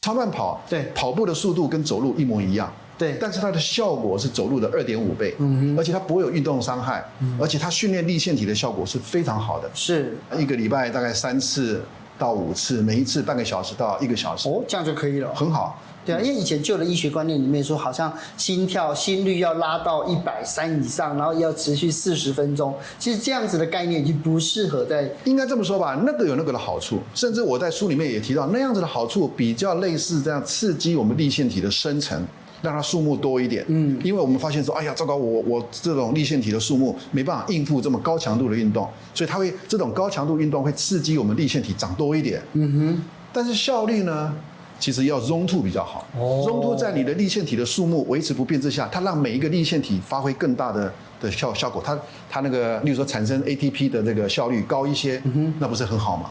超慢跑， 对， 跑步的速度跟走路一模一样。 对， 但是它的效果是走路的2.5倍，而且它不会有运动伤害，而且它训练粒线体的效果是非常好的。 是一个礼拜大概3次到5次，每一次半个小时到1个小时。 哦，这样就可以了， 很好。 对啊，因为以前旧的医学观念里面说，好像心率要拉到130以上，然后要持续40分钟。其实这样子的概念已经不适合在。 应该这么说吧，那个有那个的好处，甚至我在书里面也提到，那样子的好处比较类似这样刺激我们粒线体的生成。让它数目多一点，因为我们发现说，哎呀，糟糕，我这种粒线体的数目没办法应付这么高强度的运动，所以它会这种高强度运动会刺激我们粒线体长多一点，但是效率呢，其实要 Zone 2比较好。Zone 2在你的粒线体的数目维持不变之下，它让每一个粒线体发挥更大的效果，它那个，例如说产生 ATP 的这个效率高一些，那不是很好吗？